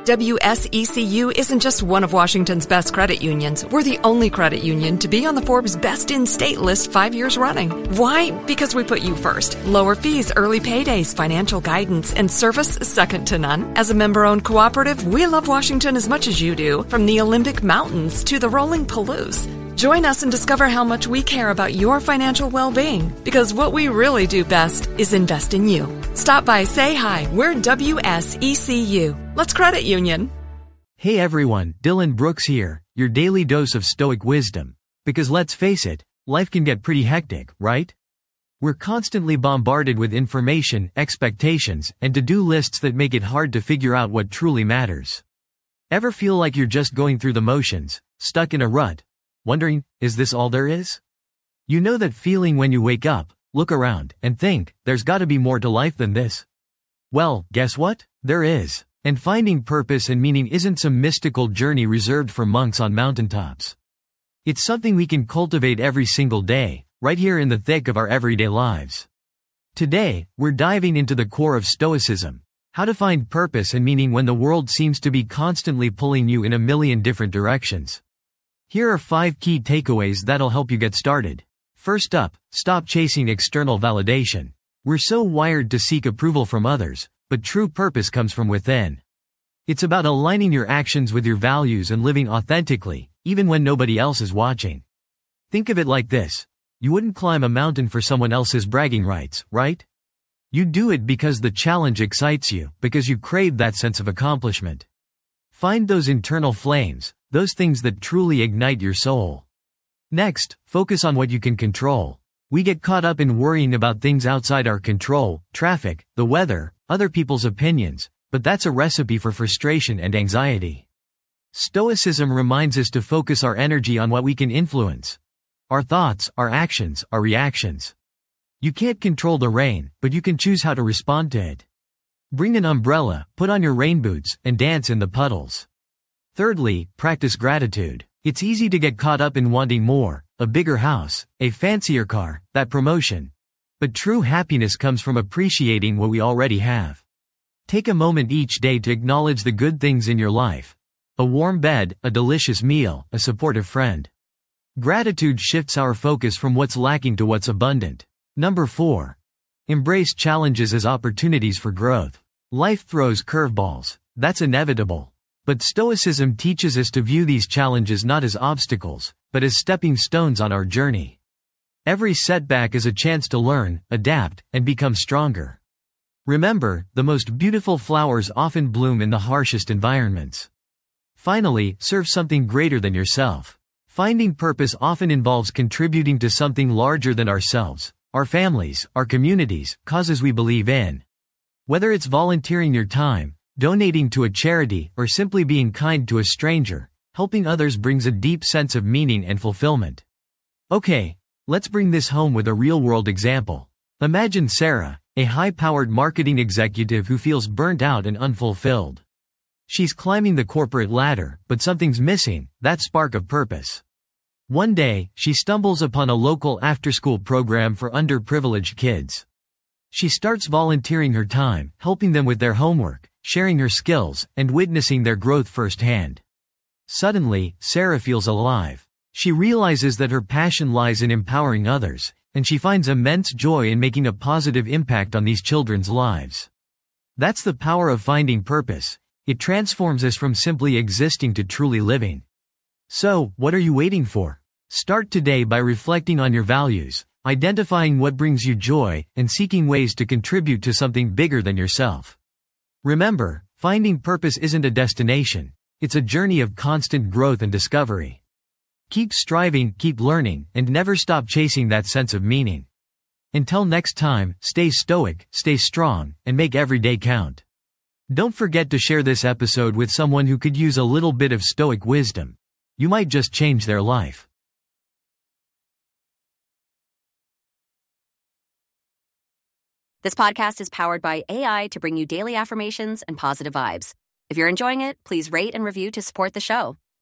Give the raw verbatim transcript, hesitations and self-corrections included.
W S E C U isn't just one of Washington's best credit unions. We're the only credit union to be on the Forbes Best in State list five years running. Why? Because we put you first. Lower fees, early paydays, financial guidance, and service second to none. As a member-owned cooperative, we love Washington as much as you do, from the Olympic Mountains to the rolling Palouse. Join us and discover how much we care about your financial well-being, because what we really do best is invest in you. Stop by, say hi. We're W S E C U. Let's credit union. Hey everyone, Dylan Brooks here, your daily dose of Stoic wisdom. Because let's face it, life can get pretty hectic, right? We're constantly bombarded with information, expectations, and to-do lists that make it hard to figure out what truly matters. Ever feel like you're just going through the motions, stuck in a rut? Wondering, is this all there is? You know that feeling when you wake up, look around, and think, there's gotta be more to life than this? Well, guess what? There is. And finding purpose and meaning isn't some mystical journey reserved for monks on mountaintops. It's something we can cultivate every single day, right here in the thick of our everyday lives. Today, we're diving into the core of Stoicism, how to find purpose and meaning when the world seems to be constantly pulling you in a million different directions. Here are five key takeaways that'll help you get started. First up, stop chasing external validation. We're so wired to seek approval from others, but true purpose comes from within. It's about aligning your actions with your values and living authentically, even when nobody else is watching. Think of it like this. You wouldn't climb a mountain for someone else's bragging rights, right? You do it because the challenge excites you, because you crave that sense of accomplishment. Find those internal flames, those things that truly ignite your soul. Next, focus on what you can control. We get caught up in worrying about things outside our control, traffic, the weather, other people's opinions, but that's a recipe for frustration and anxiety. Stoicism reminds us to focus our energy on what we can influence. Our thoughts, our actions, our reactions. You can't control the rain, but you can choose how to respond to it. Bring an umbrella, put on your rain boots, and dance in the puddles. Thirdly, practice gratitude. It's easy to get caught up in wanting more, a bigger house, a fancier car, that promotion. But true happiness comes from appreciating what we already have. Take a moment each day to acknowledge the good things in your life. A warm bed, a delicious meal, a supportive friend. Gratitude shifts our focus from what's lacking to what's abundant. Number four. Embrace challenges as opportunities for growth. Life throws curveballs. That's inevitable. But Stoicism teaches us to view these challenges not as obstacles, but as stepping stones on our journey. Every setback is a chance to learn, adapt, and become stronger. Remember, the most beautiful flowers often bloom in the harshest environments. Finally, serve something greater than yourself. Finding purpose often involves contributing to something larger than ourselves, our families, our communities, causes we believe in. Whether it's volunteering your time, donating to a charity, or simply being kind to a stranger, helping others brings a deep sense of meaning and fulfillment. Okay, let's bring this home with a real-world example. Imagine Sarah, a high-powered marketing executive who feels burnt out and unfulfilled. She's climbing the corporate ladder, but something's missing, that spark of purpose. One day, she stumbles upon a local after-school program for underprivileged kids. She starts volunteering her time, helping them with their homework, sharing her skills, and witnessing their growth firsthand. Suddenly, Sarah feels alive. She realizes that her passion lies in empowering others, and she finds immense joy in making a positive impact on these children's lives. That's the power of finding purpose. It transforms us from simply existing to truly living. So, what are you waiting for? Start today by reflecting on your values, identifying what brings you joy, and seeking ways to contribute to something bigger than yourself. Remember, finding purpose isn't a destination. It's a journey of constant growth and discovery. Keep striving, keep learning, and never stop chasing that sense of meaning. Until next time, stay stoic, stay strong, and make every day count. Don't forget to share this episode with someone who could use a little bit of stoic wisdom. You might just change their life. This podcast is powered by A I to bring you daily affirmations and positive vibes. If you're enjoying it, please rate and review to support the show.